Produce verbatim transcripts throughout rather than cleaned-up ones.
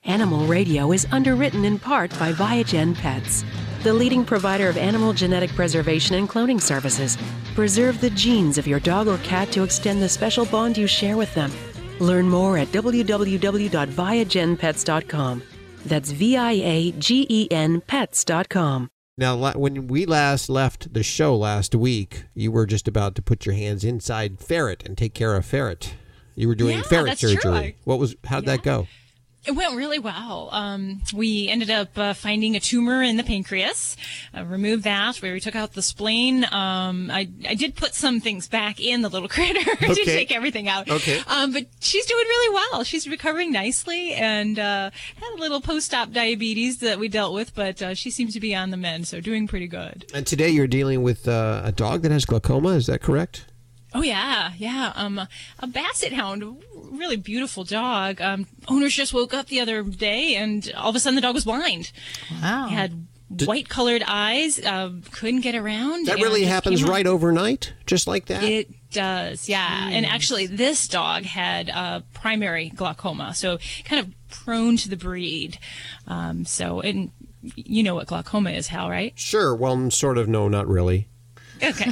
Animal Radio is underwritten in part by Viagen Pets, the leading provider of animal genetic preservation and cloning services. Preserve the genes of your dog or cat to extend the special bond you share with them. Learn more at w w w dot viagen pets dot com. That's V I A G E N pets dot com. Now, when we last left the show last week, you were just about to put your hands inside Ferret and take care of Ferret. You were doing yeah, ferret that's surgery. True. I, what was? How'd yeah. that go? It went really well. Um, we ended up uh, finding a tumor in the pancreas, uh, removed that, where we took out the spleen. Um, I, I did put some things back in the little critter Okay. to take everything out. Okay. Um, but she's doing really well. She's recovering nicely and uh, had a little post-op diabetes that we dealt with, but uh, she seems to be on the mend, so doing pretty good. And today you're dealing with uh, a dog that has glaucoma. Is that correct? Oh, yeah, yeah. Um, a basset hound, really beautiful dog. Um, owners just woke up the other day, and all of a sudden the dog was blind. Wow. He had white-colored eyes, uh, couldn't get around. That really just happens came right on. overnight, just like that? It does, yeah. Jeez. And actually, this dog had uh, primary glaucoma, so kind of prone to the breed. Um, so, and you know what glaucoma is, Hal, right? Sure. Well, sort of. No, not really. Okay.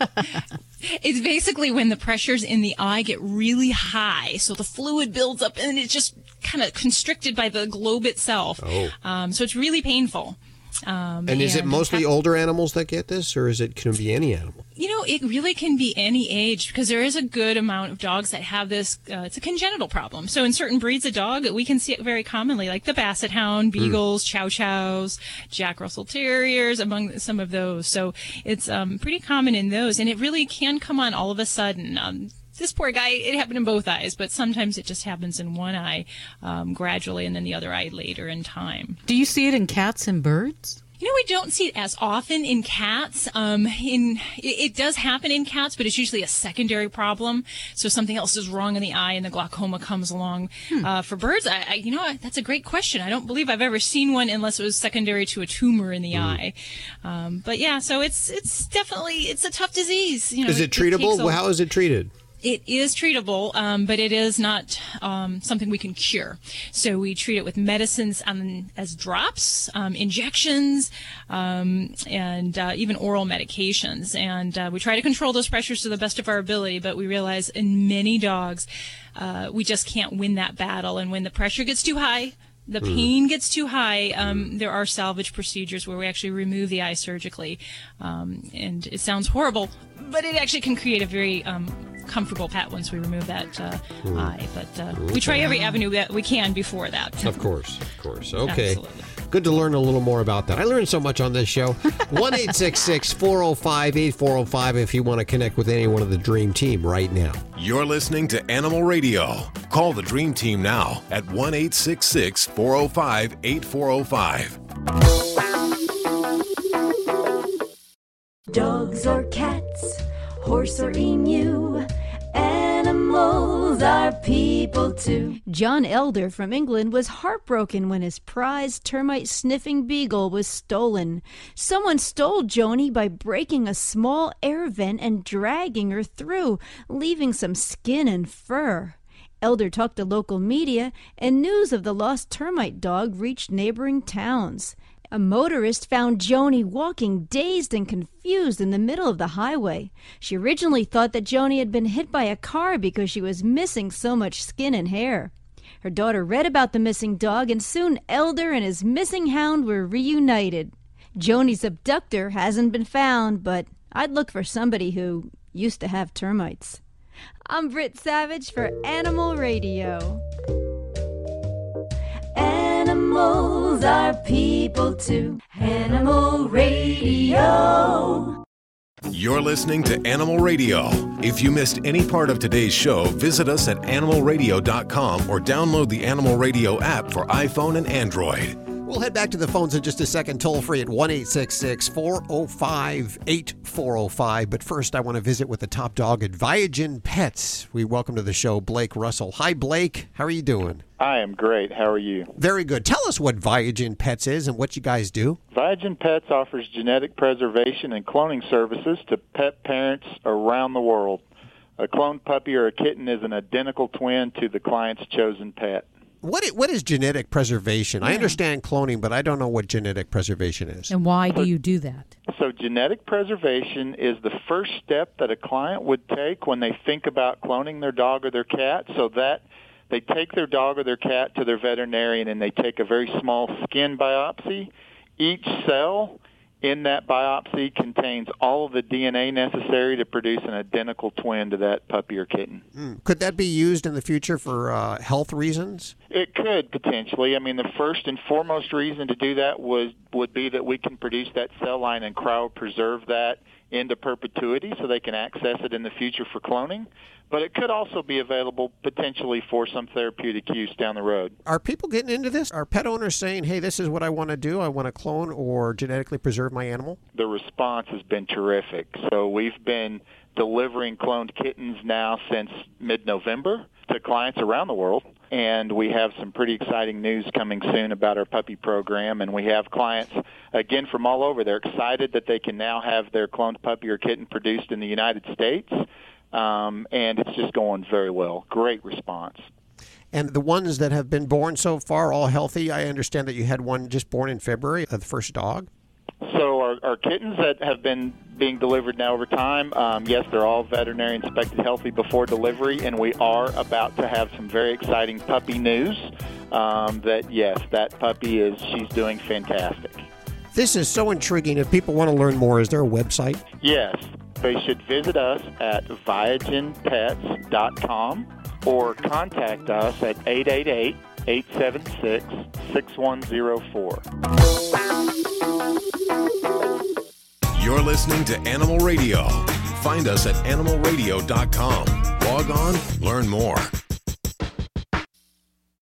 It's basically when the pressures in the eye get really high, so the fluid builds up and it's just kind of constricted by the globe itself. Oh. Um, so it's really painful. Um, And is it mostly ha- older animals that get this, or is it can it be any animal? You know, it really can be any age because there is a good amount of dogs that have this. Uh, it's a congenital problem. So in certain breeds of dog, we can see it very commonly, like the Basset Hound, Beagles, mm. Chow Chows, Jack Russell Terriers, among some of those. So it's um, pretty common in those, and it really can come on all of a sudden. Um, This poor guy, it happened in both eyes, but sometimes it just happens in one eye um, gradually and then the other eye later in time. Do you see it in cats and birds? You know, we don't see it as often in cats. Um, in it, it does happen in cats, but it's usually a secondary problem. So something else is wrong in the eye, and the glaucoma comes along. Hmm. Uh, for birds, I, I, you know, that's a great question. I don't believe I've ever seen one unless it was secondary to a tumor in the mm. eye. Um, but yeah, so it's it's definitely it's a tough disease. You know, is it, it treatable? A, How is it treated? It is treatable, um, but it is not um, something we can cure. So we treat it with medicines um, as drops, um, injections, um, and uh, even oral medications. And uh, we try to control those pressures to the best of our ability, but we realize in many dogs, uh, we just can't win that battle. And when the pressure gets too high, the pain gets too high, um, there are salvage procedures where we actually remove the eye surgically. Um, and it sounds horrible, but it actually can create a very um, comfortable pet once we remove that uh, mm. eye. But uh, we try every avenue that we can before that. Of course, of course. Okay. Absolutely. Good to learn a little more about that. I learned so much on this show. one eight six six, four oh five, eight four oh five if you want to connect with anyone of the Dream Team right now. You're listening to Animal Radio. Call the Dream Team now at one eight six six, four oh five, eight four oh five. Dogs or cats, horse or emu, animals are people too. John Elder from England was heartbroken when his prized termite-sniffing beagle was stolen. Someone stole Joni by breaking a small air vent and dragging her through, leaving some skin and fur. Elder talked to local media, and news of the lost termite dog reached neighboring towns. A motorist found Joni walking dazed and confused in the middle of the highway. She originally thought that Joni had been hit by a car because she was missing so much skin and hair. Her daughter read about the missing dog, and soon Elder and his missing hound were reunited. Joni's abductor hasn't been found, but I'd look for somebody who used to have termites. I'm Britt Savage for Animal Radio. Animals are people too. Animal Radio. You're listening to Animal Radio. If you missed any part of today's show, visit us at animal radio dot com or download the Animal Radio app for iPhone and Android. We'll head back to the phones in just a second, toll free at one eight six six, four oh five, eight four oh five. But first, I want to visit with the top dog at Viagen Pets. We welcome to the show Blake Russell. Hi, Blake. How are you doing? I am great. How are you? Very good. Tell us what Viagen Pets is and what you guys do. Viagen Pets offers genetic preservation and cloning services to pet parents around the world. A cloned puppy or a kitten is an identical twin to the client's chosen pet. What i- what is genetic preservation? I Yeah. understand cloning, but I don't know what genetic preservation is. And why do you do that? So genetic preservation is the first step that a client would take when they think about cloning their dog or their cat, so that they take their dog or their cat to their veterinarian and they take a very small skin biopsy. Each cell in that biopsy contains all of the D N A necessary to produce an identical twin to that puppy or kitten. Mm. Could that be used in the future for uh, health reasons? It could potentially. I mean, the first and foremost reason to do that was would be that we can produce that cell line and cryopreserve that into perpetuity so they can access it in the future for cloning. But it could also be available potentially for some therapeutic use down the road. Are people getting into this? Are pet owners saying, hey, this is what I want to do? I want to clone or genetically preserve my animal? The response has been terrific. So we've been delivering cloned kittens now since mid-November to clients around the world. And we have some pretty exciting news coming soon about our puppy program. And we have clients, again, from all over. They're excited that they can now have their cloned puppy or kitten produced in the United States. Um, and it's just going very well. Great response. And the ones that have been born so far, all healthy? I understand that you had one just born in February, uh, the first dog. So our, our kittens that have been being delivered now over time, um, yes, they're all veterinary inspected healthy before delivery, and we are about to have some very exciting puppy news um, that, yes, that puppy is, she's doing fantastic. This is so intriguing. If people want to learn more, is there a website? Yes, they should visit us at viagen pets dot com or contact us at eight eight eight, eight seven six, six one zero four. You're listening to Animal Radio. Find us at animal radio dot com. Log on, learn more.